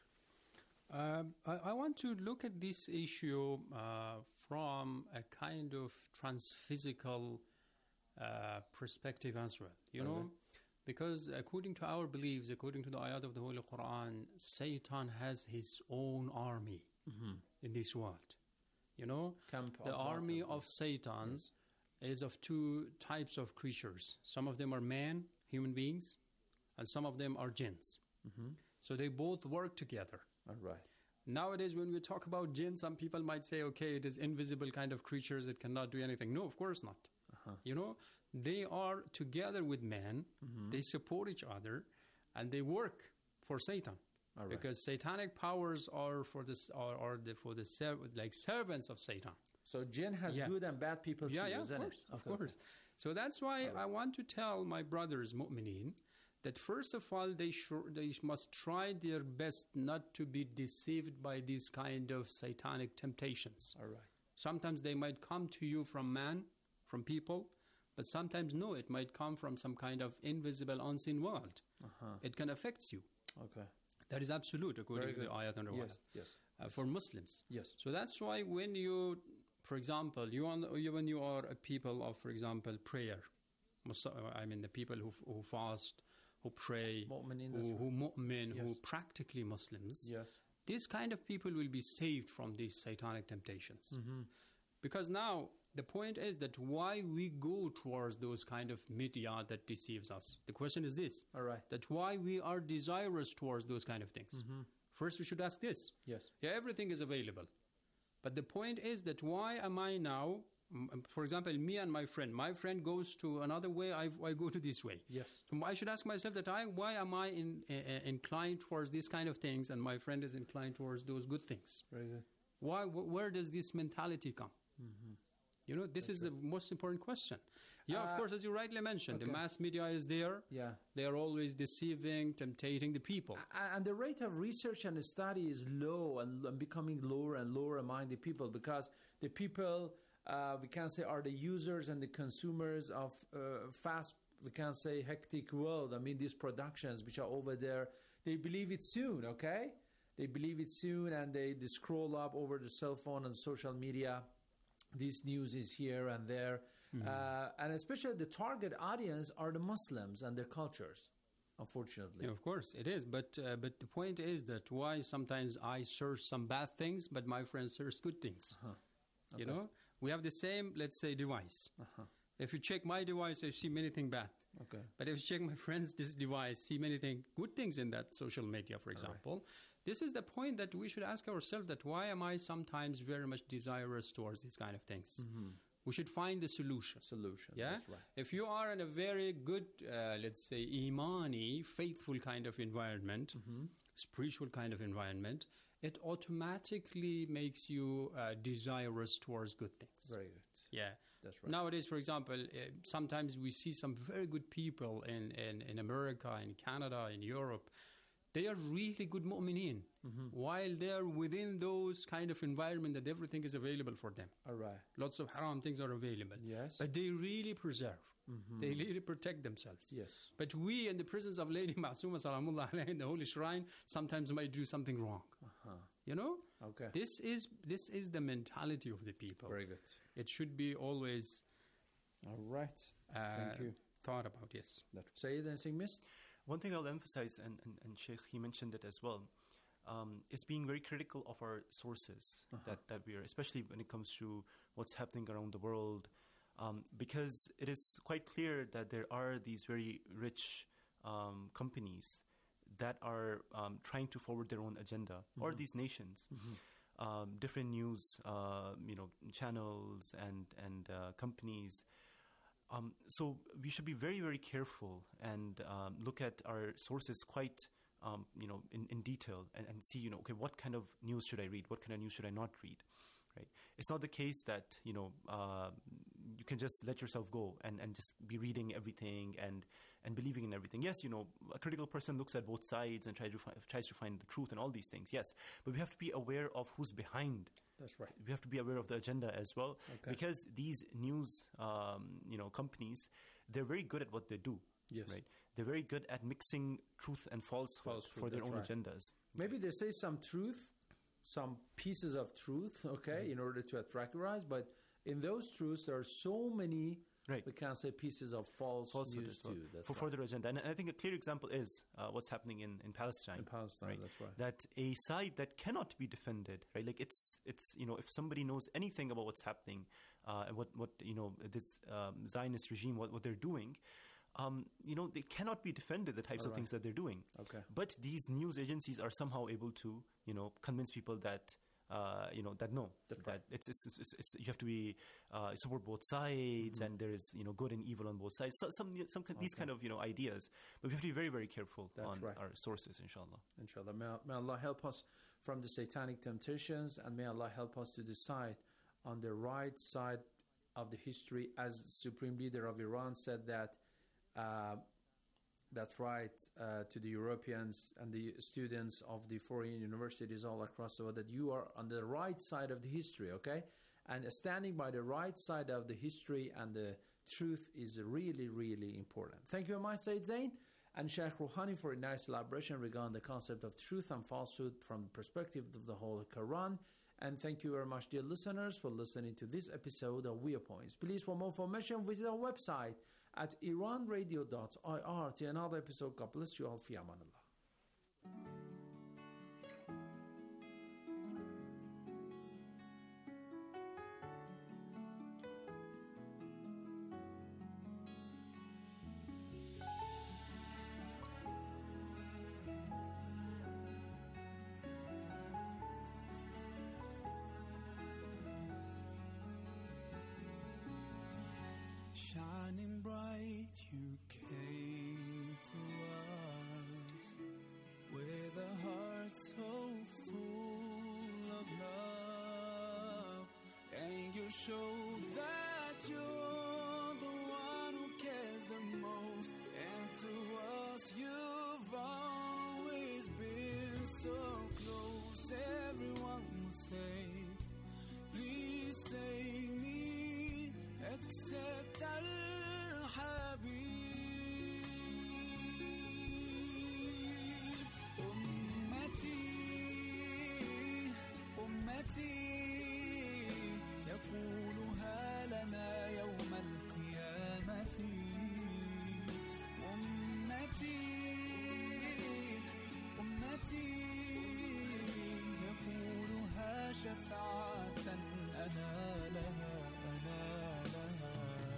Um, I, I want to look at this issue uh, from a kind of transphysical uh, perspective as well. You Okay. know, because according to our beliefs, according to the ayat of the Holy Quran, Satan has his own army Mhm. in this world. You know, Camp the of army battles. of Satan is of two types of creatures. Some of them are man, human beings, and some of them are jinns. Mhm. So they both work together. All right. Nowadays, when we talk about jinn, some people might say, okay, it is invisible kind of creatures, it cannot do anything. No, of course not. Uh-huh. You know, they are together with man, Mhm. they support each other, and they work for Satan. All right. Because satanic powers are for this are, are the, for the serv- like servants of Satan. So jinn has Yeah. good and bad people Yeah, too, yeah, of isn't course, it? of Okay. course. So that's why I want to tell my brothers, mu'mineen, that first of all, they, sure, they must try their best not to be deceived by these kind of satanic temptations. All right. Sometimes they might come to you from man, from people, but sometimes no, it might come from some kind of invisible, unseen world. Uh-huh. It can affect you. Okay. That is absolute, according Very to the good. ayat and riwayat. Yes, yes. Uh, for Muslims. Yes. So that's why when you, for example, you, on, you when you are a people of, for example, prayer, Mus- I mean the people who, who fast, who pray, Mu'mineen, that's who, right. who mu'min, who Yes. practically Muslims, Yes. these kind of people will be saved from these satanic temptations. Mhm. Because now the point is that why we go towards those kind of media that deceives us. The question is this. All right. That why we are desirous towards those kind of things. Mm-hmm. First, we should ask this. Yes. Yeah, everything is available. But the point is that why am I now, for example, me and my friend, my friend goes to another way, I, I go to this way. Yes. So I should ask myself that I, why am I in, uh, inclined towards these kind of things and my friend is inclined towards those good things? Very good. Why? Wh- where does this mentality come? Mm-hmm. You know, this That's is right. the most important question. Yeah, Uh, of course, as you rightly mentioned, okay. the mass media is there. Yeah. They are always deceiving, temptating the people. A- And the rate of research and study is low and l- becoming lower and lower among the people because the people, uh, we can say, are the users and the consumers of uh, fast, we can say, hectic world. I mean, these productions which are over there, they believe it soon, okay? They believe it soon and they, they scroll up over the cell phone and social media. This news is here and there. Mm-hmm. Uh, and especially the target audience are the Muslims and their cultures, unfortunately. Yeah, of course, it is. But uh, but the point is that why sometimes I search some bad things, but my friends search good things. Uh-huh. You Okay. know, we have the same, let's say, device. Uh-huh. If you check my device, you see many things bad. Okay. But if you check my friend's this device, see many things, good things in that social media, for example. This is the point that we should ask ourselves that why am I sometimes very much desirous towards these kind of things? Mm-hmm. We should find the solution. Solution, Yeah? that's right. If you are in a very good, uh, let's say, imani, faithful kind of environment, Mm-hmm. spiritual kind of environment, it automatically makes you uh, desirous towards good things. Very good. Yeah. That's right. Nowadays, for example, uh, sometimes we see some very good people in, in, in America, in Canada, in Europe. They are really good mu'mineen, Mm-hmm. while they are within those kind of environment that everything is available for them. All right. Lots of haram things are available. Yes. But they really preserve. Mhm. They really protect themselves. Yes. But we in the presence of Lady Ma'asuma Salamullah alayha in the Holy Shrine sometimes might do something wrong. Uh-huh. You know? Okay. This is this is the mentality of the people. Very good. It should be always All right. uh, Thank you. thought about, yes. Say anything missed? One thing I'll emphasize, and, and, and Sheikh, he mentioned it as well, um, is being very critical of our sources Uh-huh. that, that we are, especially when it comes to what's happening around the world, um, because it is quite clear that there are these very rich um, companies that are um, trying to forward their own agenda, or Mhm. these nations. Mhm. Um, different news, uh, you know, channels and and uh, companies. Um, so we should be very, very careful and um, look at our sources quite, um, you know, in, in detail and, and see, you know, okay, what kind of news should I read? What kind of news should I not read? Right? It's not the case that, you know, uh, you can just let yourself go and, and just be reading everything and, and believing in everything. Yes, you know, a critical person looks at both sides and try to fi- tries to find the truth and all these things, yes. But we have to be aware of who's behind. That's right. We have to be aware of the agenda as well, Okay. because these news, um, you know, companies, they're very good at what they do. Yes. Right. They're very good at mixing truth and falsehood, Falsehood, for their that's own right. agendas. Maybe they say some truth, some pieces of truth, okay, in order to attract your eyes, but in those truths, there are so many, right. we can't say pieces of false Falsehood news as well, too. That's for right. further agenda. And I think a clear example is uh, what's happening in, in Palestine. In Palestine, that's right. That a side that cannot be defended, right? Like it's, it's you know, if somebody knows anything about what's happening uh, and what, what, you know, this um, Zionist regime, what, what they're doing, um, you know, they cannot be defended, the types All of right. things that they're doing. Okay. But these news agencies are somehow able to, you know, convince people that, uh, you know, that no, that it's, it's, it's, it's, you have to be, uh, support both sides, and there is, you know, good and evil on both sides. So, some, some, these kind of, you know, ideas. But we have to be very, very careful That's on right. our sources, inshallah. Inshallah. May, may Allah help us from the satanic temptations, and may Allah help us to decide on the right side of the history. As Supreme Leader of Iran said that, uh, that's right, uh, to the Europeans and the students of the foreign universities all across the world, that you are on the right side of the history, okay? And standing by the right side of the history and the truth is really, really important. Thank you, Amai Said Zain and Sheikh Rouhani, for a nice elaboration regarding the concept of truth and falsehood from the perspective of the whole Quran. And thank you very much, dear listeners, for listening to this episode of We Are Points. Please, for more information, visit our website at iran radio dot I R. Till another episode, God bless you all. Fi amanillah. Shining bright, you came to us with a heart so full of love, and you showed that you're the one who cares the most, and to us you've always been so close. Everyone will say, please save me, except Al-Habib. Ummati, Ummati, يقولها لنا يوم القيامة. أمتي أمتي يقولها شفاعة أنا لها أنا لها.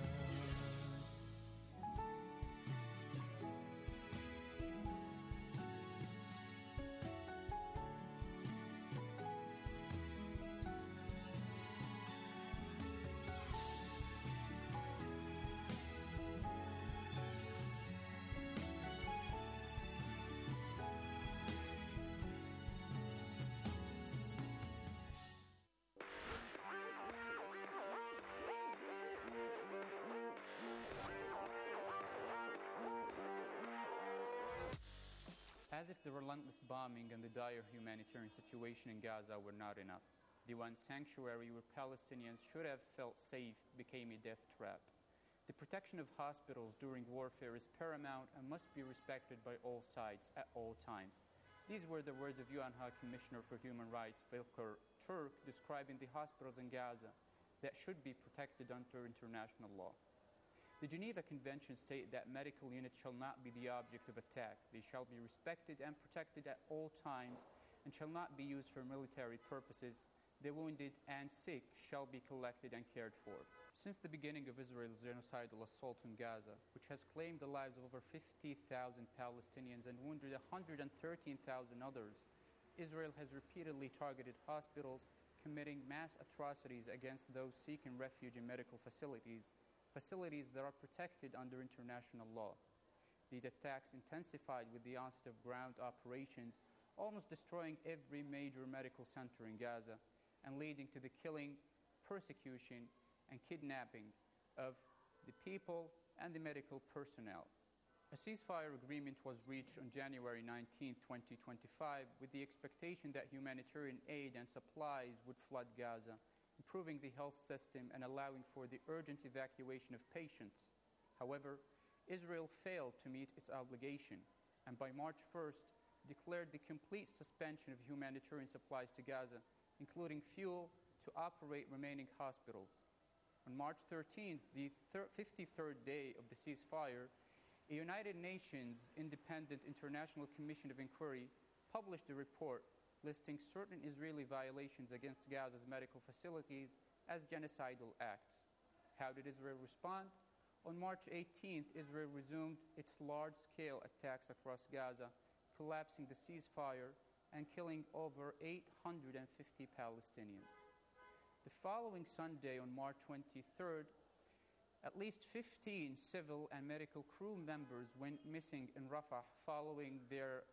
As if the relentless bombing and the dire humanitarian situation in Gaza were not enough, the one sanctuary where Palestinians should have felt safe became a death trap. The protection of hospitals during warfare is paramount and must be respected by all sides at all times. These were the words of U N High Commissioner for Human Rights, Volker Turk, describing the hospitals in Gaza that should be protected under international law. The Geneva Convention states that medical units shall not be the object of attack. They shall be respected and protected at all times and shall not be used for military purposes. The wounded and sick shall be collected and cared for. Since the beginning of Israel's genocidal assault in Gaza, which has claimed the lives of over fifty thousand Palestinians and wounded one hundred thirteen thousand others, Israel has repeatedly targeted hospitals, committing mass atrocities against those seeking refuge in medical facilities, facilities that are protected under international law. These attacks intensified with the onset of ground operations, almost destroying every major medical center in Gaza and leading to the killing, persecution, and kidnapping of the people and the medical personnel. A ceasefire agreement was reached on January nineteenth, twenty twenty-five, with the expectation that humanitarian aid and supplies would flood Gaza, improving the health system and allowing for the urgent evacuation of patients. However, Israel failed to meet its obligation, and by March first, declared the complete suspension of humanitarian supplies to Gaza, including fuel to operate remaining hospitals. On March thirteenth, the fifty-third day of the ceasefire, a United Nations Independent International Commission of Inquiry published a report listing certain Israeli violations against Gaza's medical facilities as genocidal acts. How did Israel respond? On March eighteenth, Israel resumed its large-scale attacks across Gaza, collapsing the ceasefire and killing over eight hundred fifty Palestinians. The following Sunday, on March twenty-third, at least fifteen civil and medical crew members went missing in Rafah following their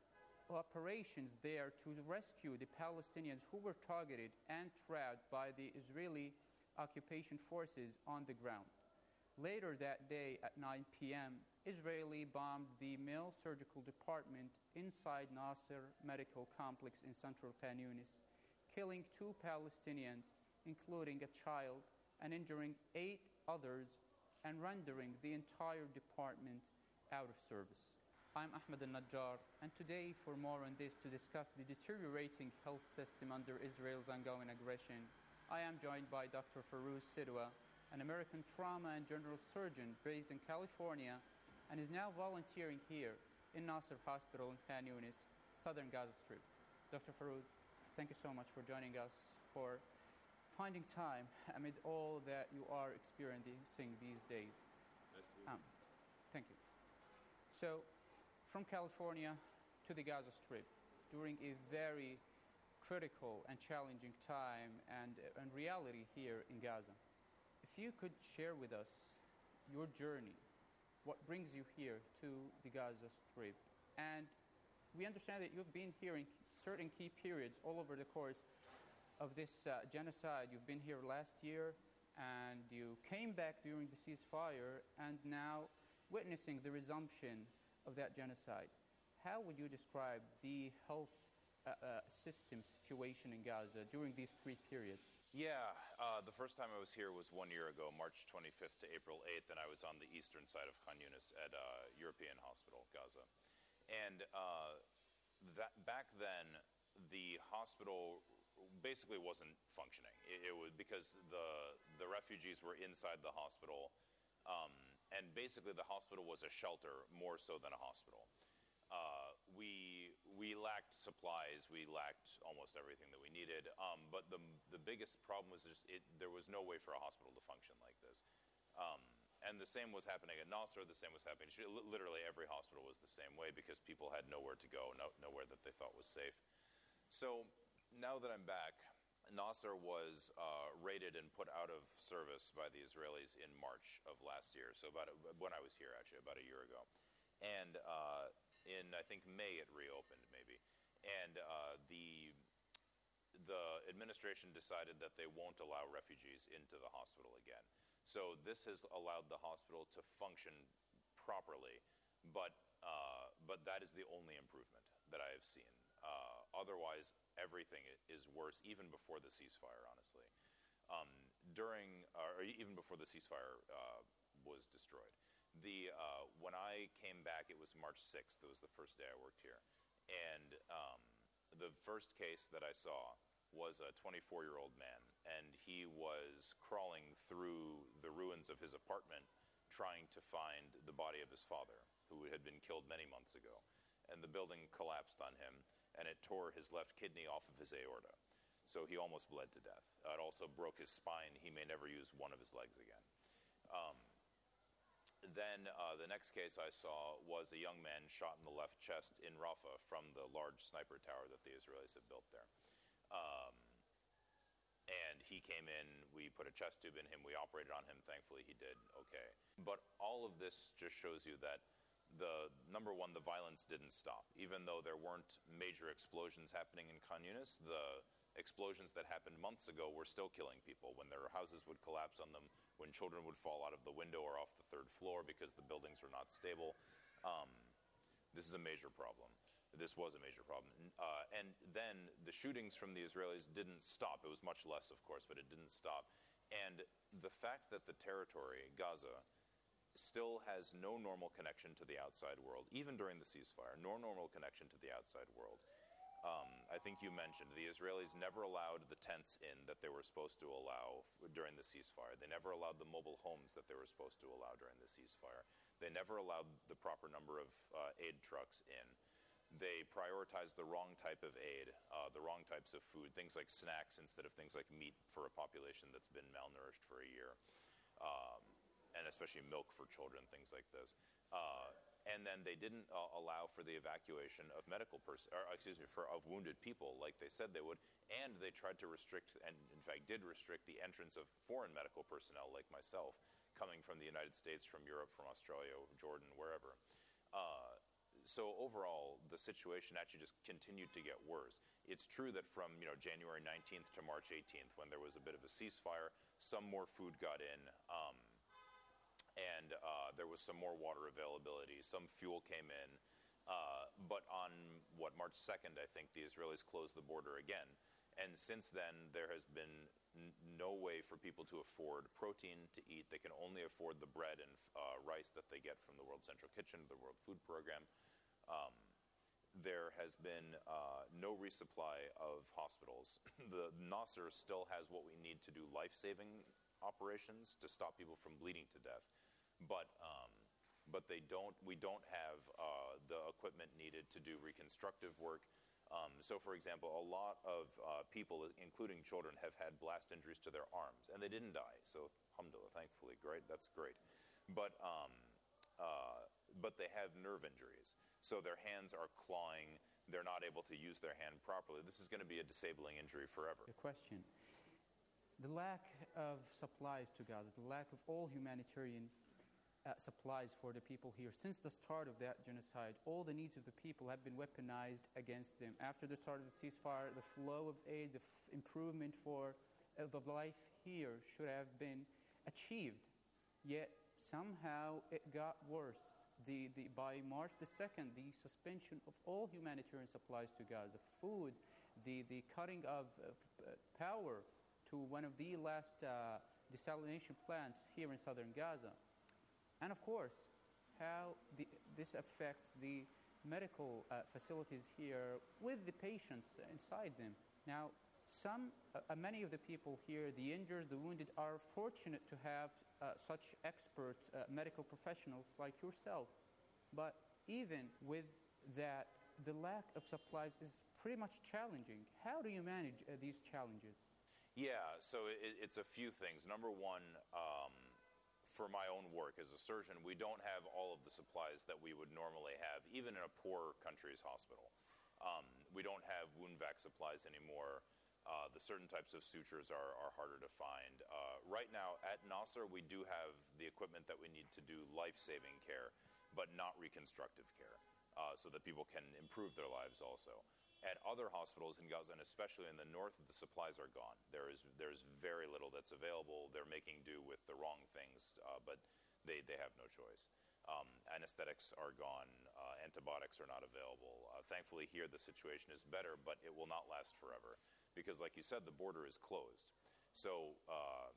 operations there to rescue the Palestinians who were targeted and trapped by the Israeli occupation forces on the ground. Later that day at nine p.m., Israeli bombed the male surgical department inside Nasser Medical Complex in central Khan Yunis, killing two Palestinians, including a child, and injuring eight others and rendering the entire department out of service. I'm Ahmed al-Najjar, and today, for more on this, to discuss the deteriorating health system under Israel's ongoing aggression, I am joined by Doctor Farouz Sidwa, an American trauma and general surgeon based in California, and is now volunteering here in Nasser Hospital in Khan Yunis, southern Gaza Strip. Doctor Farouz, thank you so much for joining us, for finding time amid all that you are experiencing these days. Nice to meet you. Um, thank you. So, from California to the Gaza Strip, during a very critical and challenging time and, and reality here in Gaza, if you could share with us your journey, what brings you here to the Gaza Strip. And we understand that you've been here in certain key periods all over the course of this uh, genocide. You've been here last year, and you came back during the ceasefire, and now witnessing the resumption of that genocide. How would you describe the health uh, uh, system situation in Gaza during these three periods? Yeah, uh, the first time I was here was one year ago, March twenty-fifth to April eighth, and I was on the eastern side of Khan Yunis at uh, European Hospital, Gaza. And uh, that, back then, the hospital basically wasn't functioning. It, it was because the, the refugees were inside the hospital, um, and basically the hospital was a shelter more so than a hospital. Uh, we we lacked supplies. We lacked almost everything that we needed. Um, but the the biggest problem was just it, there was no way for a hospital to function like this. Um, and the same was happening at Nasser. The same was happening. Literally every hospital was the same way because people had nowhere to go, no, nowhere that they thought was safe. So now that I'm back, Nasser was uh, raided and put out of service by the Israelis in March of last year. So about a, when I was here, actually, about a year ago. And uh, in, I think, May it reopened, maybe. And uh, the the administration decided that they won't allow refugees into the hospital again. So this has allowed the hospital to function properly, but uh, but that is the only improvement that I have seen. Uh, otherwise, everything is worse, even before the ceasefire, honestly. Um, during, or even before the ceasefire uh, was destroyed. The uh, when I came back, it was March sixth. It was the first day I worked here. And um, the first case that I saw was a twenty-four-year-old man, and he was crawling through the ruins of his apartment trying to find the body of his father, who had been killed many months ago. And the building collapsed on him, and it tore his left kidney off of his aorta. So he almost bled to death. It also broke his spine. He may never use one of his legs again. Um, then uh, the next case I saw was a young man shot in the left chest in Rafah from the large sniper tower that the Israelis had built there. Um, and he came in, we put a chest tube in him, we operated on him. Thankfully, he did okay. But all of this just shows you that the number one, the violence didn't stop. Even though there weren't major explosions happening in Khan Yunis, the explosions that happened months ago were still killing people when their houses would collapse on them, when children would fall out of the window or off the third floor because the buildings are not stable. Um, this is a major problem. This was a major problem. Uh, and then the shootings from the Israelis didn't stop. It was much less, of course, but it didn't stop. And the fact that the territory, Gaza, still has no normal connection to the outside world, even during the ceasefire, no normal connection to the outside world. Um, I think you mentioned the Israelis never allowed the tents in that they were supposed to allow f- during the ceasefire. They never allowed the mobile homes that they were supposed to allow during the ceasefire. They never allowed the proper number of uh, aid trucks in. They prioritized the wrong type of aid, uh, the wrong types of food, things like snacks instead of things like meat for a population that's been malnourished for a year, um, and especially milk for children, things like this. Uh, and then they didn't uh, allow for the evacuation of medical pers- or excuse me, for of wounded people, like they said they would. And they tried to restrict, and in fact did restrict, the entrance of foreign medical personnel like myself, coming from the United States, from Europe, from Australia, Jordan, wherever. Uh, So overall, the situation actually just continued to get worse. It's true that from you know January nineteenth to March eighteenth, when there was a bit of a ceasefire, some more food got in, um, and uh, there was some more water availability. Some fuel came in. Uh, but on, what, March second, I think, the Israelis closed the border again. And since then, there has been n- no way for people to afford protein to eat. They can only afford the bread and uh, rice that they get from the World Central Kitchen, the World Food Program. Um, there has been uh, no resupply of hospitals. The Nasser still has what we need to do life-saving operations to stop people from bleeding to death, but um, but they don't. We don't have uh, the equipment needed to do reconstructive work. Um, so, for example, a lot of uh, people, including children, have had blast injuries to their arms, and they didn't die. So, alhamdulillah, thankfully, great. That's great, but. Um, uh, but they have nerve injuries. So their hands are clawing. They're not able to use their hand properly. This is going to be a disabling injury forever. A question. The lack of supplies to Gaza, the lack of all humanitarian uh, supplies for the people here. Since the start of that genocide, all the needs of the people have been weaponized against them. After the start of the ceasefire, the flow of aid, the f- improvement for uh, the life here should have been achieved. Yet somehow it got worse. The, the, by March the second, the suspension of all humanitarian supplies to Gaza, food, the, the cutting of uh, power to one of the last uh, desalination plants here in southern Gaza. And of course, how the, this affects the medical uh, facilities here with the patients inside them. Now, some, uh, many of the people here, the injured, the wounded, are fortunate to have uh, such expert uh, medical professionals like yourself. But even with that, the lack of supplies is pretty much challenging. How do you manage uh, these challenges? Yeah, so it, it's a few things. Number one, um, for my own work as a surgeon, we don't have all of the supplies that we would normally have, even in a poor country's hospital. Um, we don't have wound vac supplies anymore. Uh, the certain types of sutures are, are harder to find. Uh, right now at Nasser, we do have the equipment that we need to do life-saving care, but not reconstructive care, uh, so that people can improve their lives also. At other hospitals in Gaza, and especially in the north, the supplies are gone. There is there's very little that's available. They're making do with the wrong things, uh, but they, they have no choice. Um, anesthetics are gone. Uh, antibiotics are not available. Uh, thankfully here the situation is better, but it will not last forever because, like you said, the border is closed. So uh,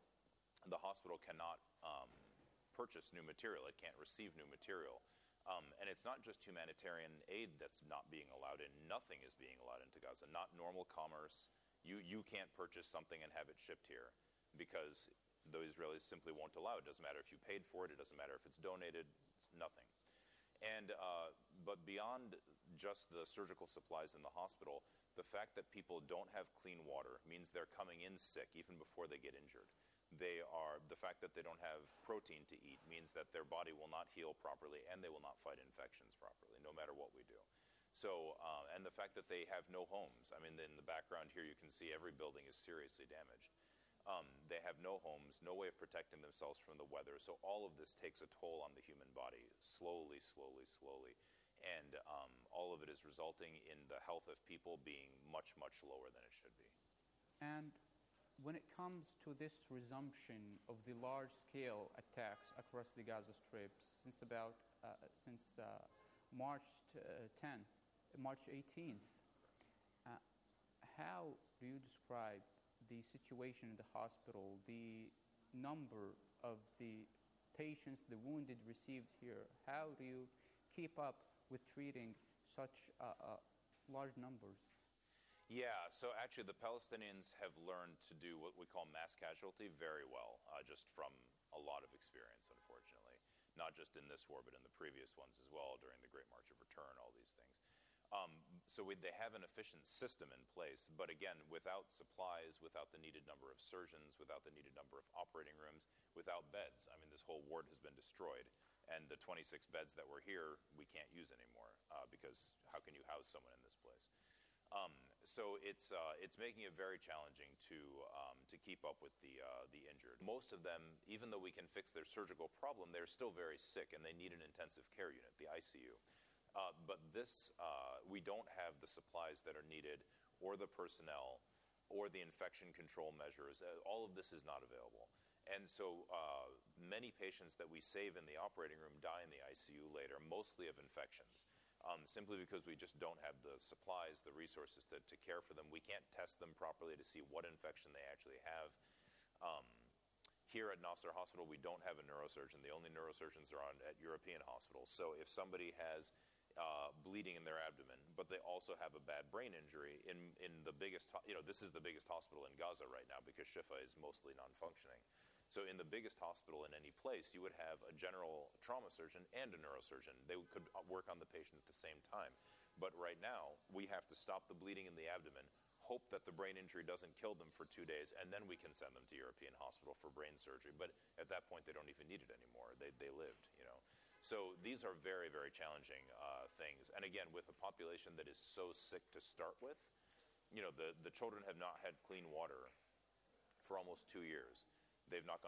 the hospital cannot um, purchase new material. It can't receive new material. Um, and it's not just humanitarian aid that's not being allowed in. Nothing is being allowed into Gaza. Not normal commerce. You you can't purchase something and have it shipped here because the Israelis simply won't allow it. It doesn't matter if you paid for it. It doesn't matter if it's donated. It's nothing. And uh, but beyond just the surgical supplies in the hospital, the fact that people don't have clean water means they're coming in sick even before they get injured. They are, the fact that they don't have protein to eat means that their body will not heal properly and they will not fight infections properly, no matter what we do. So, uh, and the fact that they have no homes. I mean, in the background here, you can see every building is seriously damaged. Um, they have no homes, no way of protecting themselves from the weather. So all of this takes a toll on the human body, slowly, slowly, slowly. And um, all of it is resulting in the health of people being much, much lower than it should be. And when it comes to this resumption of the large-scale attacks across the Gaza Strip since about uh, since uh, March tenth, March eighteenth, uh, how do you describe the situation in the hospital, the number of the patients, the wounded received here? How do you keep up with treating such uh, uh, large numbers? Yeah, so actually the Palestinians have learned to do what we call mass casualty very well, uh, just from a lot of experience, unfortunately. Not just in this war, but in the previous ones as well, during the Great March of Return, all these things. Um, so we, they have an efficient system in place, but again, without supplies, without the needed number of surgeons, without the needed number of operating rooms, without beds. I mean, this whole ward has been destroyed, and the twenty-six beds that were here, we can't use anymore, uh, because how can you house someone in this place? Um, so it's uh, it's making it very challenging to um, to keep up with the uh, the injured. Most of them, even though we can fix their surgical problem, they're still very sick and they need an intensive care unit, the I C U. Uh, but this, uh, we don't have the supplies that are needed, or the personnel, or the infection control measures. Uh, all of this is not available. And so uh, many patients that we save in the operating room die in the I C U later, mostly of infections, um, simply because we just don't have the supplies, the resources to, to care for them. We can't test them properly to see what infection they actually have. Um, here at Nasser Hospital, we don't have a neurosurgeon. The only neurosurgeons are on at European hospitals. So if somebody has Uh, bleeding in their abdomen, but they also have a bad brain injury in, in the biggest, you know, this is the biggest hospital in Gaza right now because Shifa is mostly non-functioning. So in the biggest hospital in any place, you would have a general trauma surgeon and a neurosurgeon. They could work on the patient at the same time. But right now, we have to stop the bleeding in the abdomen, hope that the brain injury doesn't kill them for two days, and then we can send them to European hospital for brain surgery. But at that point, they don't even need it anymore. They, they lived, you know. So these are very, very challenging uh, things. And again, with a population that is so sick to start with, you know, the, the children have not had clean water for almost two years. They've not gone